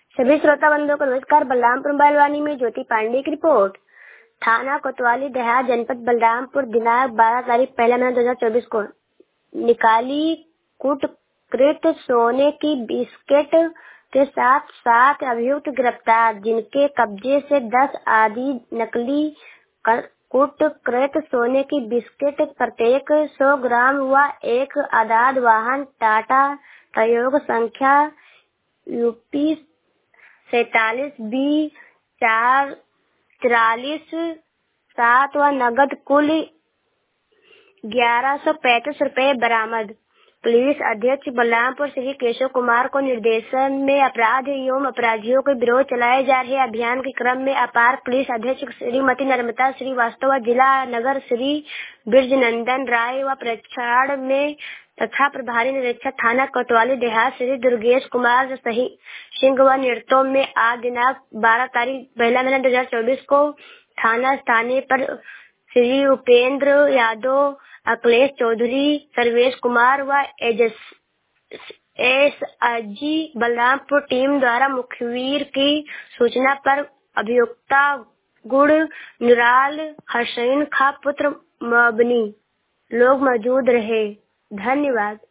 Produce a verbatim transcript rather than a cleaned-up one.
सभी श्रोता बंधुओं को नमस्कार। बलरामपुर मोबाइल में ज्योति पांडे की रिपोर्ट। थाना कोतवाली देहात जनपद बलरामपुर दिनांक बारह तारीख पहला महीना दो हजार चौबीस को निकाली कुटकृत सोने की बिस्किट के साथ सात अभियुक्त गिरफ्तार, जिनके कब्जे से दस आदि नकली कुटकृत सोने की बिस्किट प्रत्येक सौ ग्राम व एक आधार वाहन टाटा प्रयोग संख्या यूपी सैतालीस बी चार तिरालीस सात व नगद कुल ग्यारह सौ पैंतीस रूपए बरामद। पुलिस अधीक्षक बलरामपुर श्री केशव कुमार को निर्देशन में अपराध एवं अपराधियों के विरोध चलाए जा रहे अभियान के क्रम में अपार पुलिस अधीक्षक श्रीमती नर्मदा श्रीवास्तव, जिला नगर श्री बिरजनंदन राय व प्रक्षाण में तथा प्रभारी निरीक्षक थाना कोतवाली देहात श्री दुर्गेश कुमार सिंह व नेतृत्व में आज दिनांक बारह तारीख पहला महीना दो हजार चौबीस को थाना स्थानीय पर श्री उपेंद्र यादव, अखिलेश चौधरी, सर्वेश कुमार व एस जी बलरामपुर टीम द्वारा मुखबिर की सूचना पर अभियुक्ता गुड़ नुराल हसैन खा पुत्र मबनी लोग मौजूद रहे। धन्यवाद।